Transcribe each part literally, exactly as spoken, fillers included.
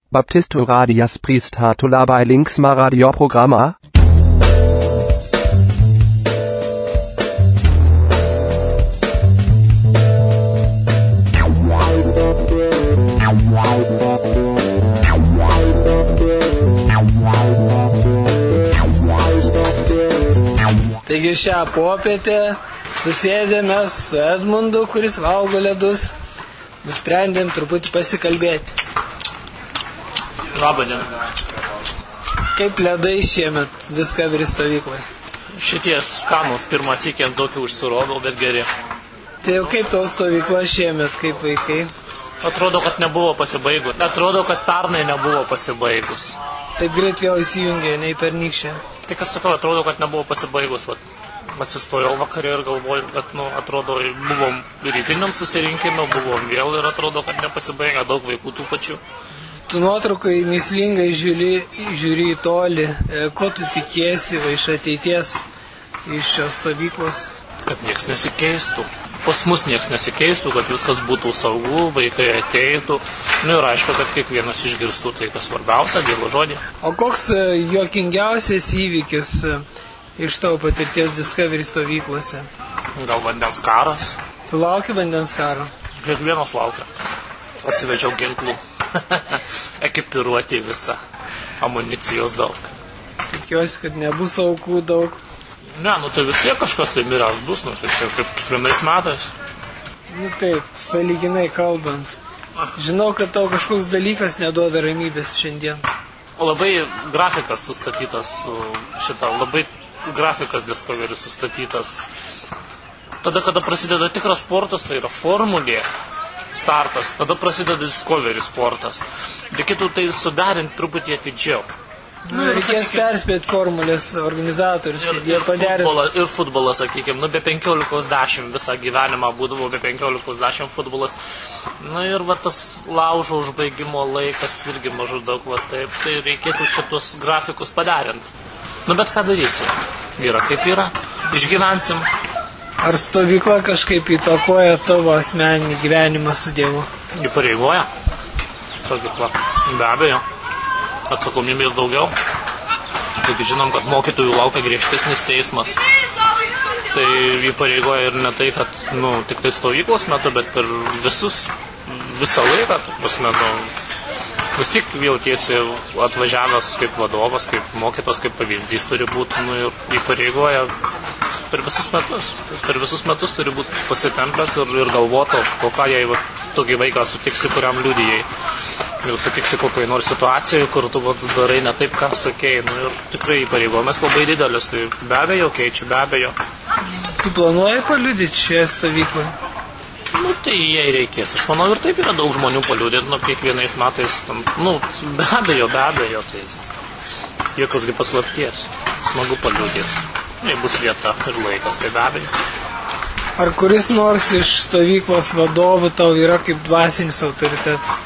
Baptistu radias pristato labai linksma radioprograma. Taigi šią popietę susėdėme su Edmundu, kuris valgo ledus. Nusprendėm truputį pasikalbėti. Labą dieną. Kaip ledai šiemet Discovery stovyklai? Šitie skanus pirmas iki ant tokių užsirodau, bet geri. Tai jau kaip tavo stovykla šiemet, kaip vaikai? Atrodo, kad nebuvo pasibaigus. Atrodo, kad pernai nebuvo pasibaigus. Taip greit vėl įsijungė, nei pernykščią. Tai kas sakau, atrodo, kad nebuvo pasibaigus. Vat. Atsistojau vakarė ir galvoju, kad, nu, atrodo, buvom rytiniam susirinkime, buvom vėl ir atrodo, kad nepasibaigė, daug vaikų tų pačių. Tu nuotraukai mįslingai žiūri, žiūri į tolį. Ko tu tikėsi va, iš ateities, iš šios stovyklos? Kad nieks nesikeistų. Pas mus nieks nesikeistų, kad viskas būtų saugu, vaikai ateitų. Nu ir aišku, kad kiekvienas išgirstų tai, kas svarbiausia, Dievo žodį. O koks juokingiausias įvykis iš tavo patirties Discovery stovyklose? Gal vandens karas? Tu lauki vandens karo? Kiekvienas laukia. Atsivežiau ginklų. Ekipiruoti visą. Amunicijos daug. Tikiuosi, kad nebus aukų daug. Ne, nu tai vis tiek kažkas tai miręs bus, nu tai čia kaip kiekvienais metais. Nu taip, sąlyginai kalbant. Žinau, kad tau kažkoks dalykas neduoda ramybės šiandien. Labai grafikas sustatytas šitą, labai grafikas Discovery sustatytas. Tada, kada prasideda tikras sportas, tai yra formulė, startas, tada prasideda Discovery sportas. Reikėtų tai sudarinti truputį atidžiau. Nu, reikės perspėti formulės organizatorius, ir, kad jie paderina. Futbolą, ir futbolas, sakykime, nu be penkiolikos dešimt visą gyvenimą būdavo be penkiolikos dešimt futbolas. Nu ir va tas laužo užbaigimo laikas irgi maždaug va taip, tai reikėtų čia tuos grafikus paderinti. Nu bet ką darysi? Yra kaip yra, išgyvensim. Ar stovykla kažkaip įtakoja tavo asmeninį gyvenimą su Dievu? Įpareigoja. Stovykla, be abejo. Atsakomybės daugiau. Taigi žinom, kad mokytojų laukia griežtesnis teismas. Tai įpareigoja ir ne tai, kad nu, tik tai stovyklos metu, bet per visus, visą laiką. Prasme, nu, vis tik jautiesi atvažiavęs kaip vadovas, kaip mokytas, kaip pavyzdys turi būti. Nu, ir įpareigoja per visus metus. Per visus metus turi būti pasitemplęs ir, ir galvoto, kokią jei va, tokį vaiką sutiksi, kuriam liudijai. Ir sutiksi kokiai nors situacijoje, kur tu vat, darai ne taip, ką sakei. Nu, ir tikrai įpareigojimas labai didelis, tai be abejo keičia, be abejo. Tu planuoji paliudyti šioje stovykloje? Nu, tai jei reikės. Aš manau, ir taip yra daug žmonių paliudyti, nu, kiekvienais metais, tam, nu, be abejo, be abejo, tai jokiosgi paslapties. Smagu paliudyti. Jei bus vieta ir laikas, tai be abejo. Ar kuris nors iš stovyklos vadovų tau yra kaip dvasinis autoritetas?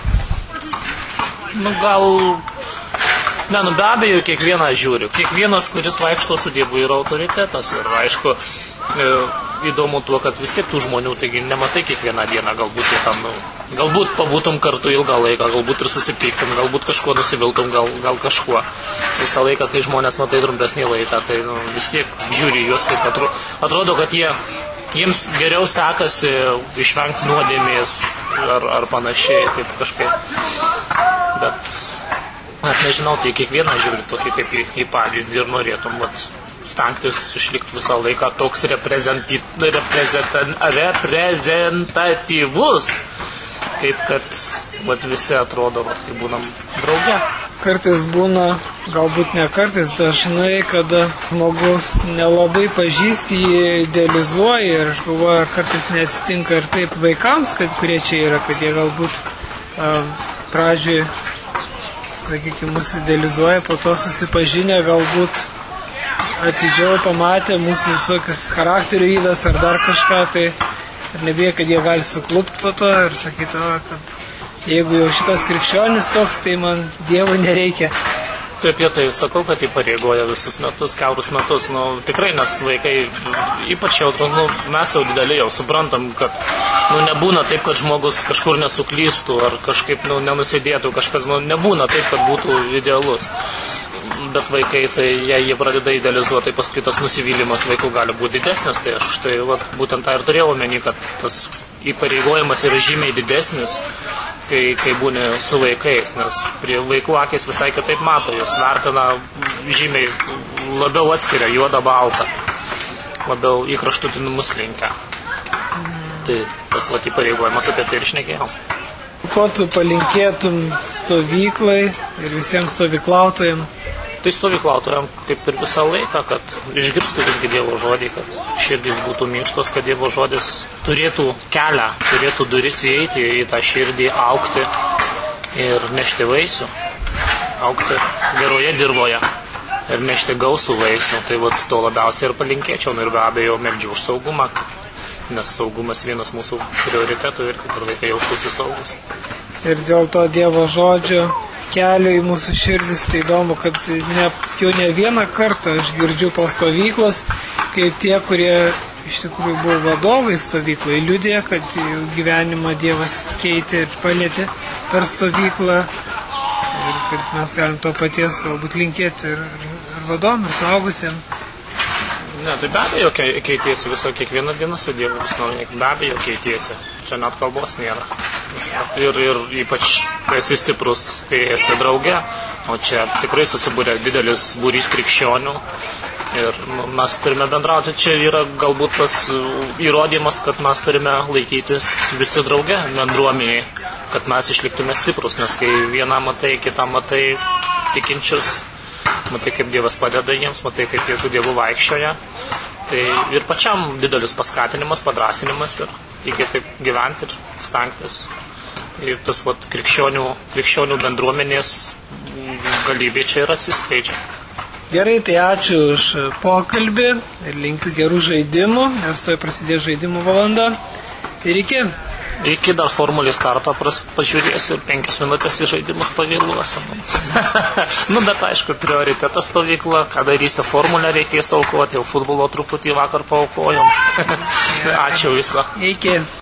Nu, gal... Ne, nu, be abejo, kiekvieną žiūriu. Kiekvienas, kuris vaikšto su Dievu, yra autoritetas. Ir, aišku, e, įdomu tuo, kad vis tiek tų žmonių, taigi nematai kiekvieną dieną. Galbūt, tam, nu, galbūt pabūtum kartu ilgą laiką, galbūt ir susipyktum, galbūt kažkuo nusiviltum, gal, gal kažkuo. Visą laiką, kai žmonės matai trumpesnį laiką, tai nu, vis tiek žiūri juos, kaip atro, atrodo, kad jie... Jiems geriau sekasi išvengti nuodėmės ar, ar panašiai, taip kažkaip. Bet, net nežinau, tai kiekvieną žiūri tokį kaip į, į pavyzdį ir norėtum vat, stengtis išlikti visą laiką toks reprezenti, reprezentan, reprezentatyvus, kaip kad vat, visi atrodo, vat, kai būnam drauge. Kartais būna, galbūt ne kartais, dažnai, kada žmogus nelabai pažįsti, jį idealizuoja ir aš galvoju, ar kartais neatsitinka ir taip vaikams, kad kurie čia yra, kad jie galbūt um, pradžioj, sakykime, mus idealizuoja, po to susipažinę galbūt atidžiau pamatė mūsų visokius charakterių įdas ar dar kažką, tai ir nebijai, kad jie gali suklupti po to ir sakyti, o, kad jeigu jau šitas krikščionis toks, tai man Dievo nereikia. Taip, jie tai sakau, kad įpareigoja visus metus, keurus metus. Nu, tikrai, nes vaikai, ypač jau, nu, mes jau dideli jau suprantam, kad nu, nebūna taip, kad žmogus kažkur nesuklystų ar kažkaip nu, nenusidėtų kažkas, nu, nebūna taip, kad būtų idealus. Bet vaikai, tai jei jie pradeda idealizuoti, tai paskui tas nusivylimas vaikų gali būti didesnis. Tai aš tai va, būtent tą ir turėjau omeny, kad tas įpareigojimas yra žymiai didesnis, kai, kai būni su vaikais, nes prie vaikų akis visai kitaip mato, jos vertina žymiai labiau atskiria juodą baltą, labiau į kraštutinumus linkę. Tai tas va, įpareigojimas apie tai ir šnekėjau. Ko tu palinkėtum stovyklai ir visiems stovyklautojams? Tai stovyklautojam kaip ir visą laiką, kad išgirstų visgi Dievo žodį, kad širdys būtų minkštos, kad Dievo žodis turėtų kelią, turėtų duris įeiti į tą širdį, augti ir nešti vaisių, augti geroje dirvoje ir nešti gausų vaisių. Tai vat, to labiausiai ir palinkėčiau ir be abejo meldžiu už saugumą, nes saugumas vienas mūsų prioritetų ir kaip ir vaikai jaustųsi saugus. Ir dėl to Dievo žodžio kelio į mūsų širdis, tai įdomu, kad ne, jau ne vieną kartą aš girdžiu po stovyklos, kaip tie, kurie iš tikrųjų buvo vadovai stovyklai, liudė, kad jų gyvenimą Dievas keitė ir palėtė per stovyklą ir kad mes galim to paties galbūt linkėti ir, ir vadovom, ir suaugusiems. Ne, tai be abejo keitėsi viso, kiekvieną dieną su Dievu vis nauja, be abejo keitėsi, čia net kalbos nėra. Ir, ir ypač esi stiprus, kai esi drauge, o čia tikrai susibūrė didelis būrys krikščionių ir nu, mes turime bendrauti, čia yra galbūt tas įrodymas, kad mes turime laikytis visi drauge bendruomeniai, kad mes išliktume stiprus, nes kai vieną matai, kitą matai tikinčius, matai, kaip Dievas padeda jiems, matai, kaip jie su Dievu vaikščioja. Tai ir pačiam didelis paskatinimas, padrasinimas ir reikia taip gyventi ir stengtis. Ir tas vat, krikščionių, krikščionių bendruomenės galybė čia ir atsiskleidžia. Gerai, tai ačiū už pokalbį ir linkiu gerų žaidimų, nes toj prasidės žaidimų valanda. Ir iki. Iki dar formulį starto pažiūrėsiu ir penkias minutės į žaidimus pavėluosiu. Nu, bet aišku, prioritetas stovykla, ką darysi formulę, reikės aukoti, jau futbolo truputį vakar paaukojom. Ačiū visą. Iki.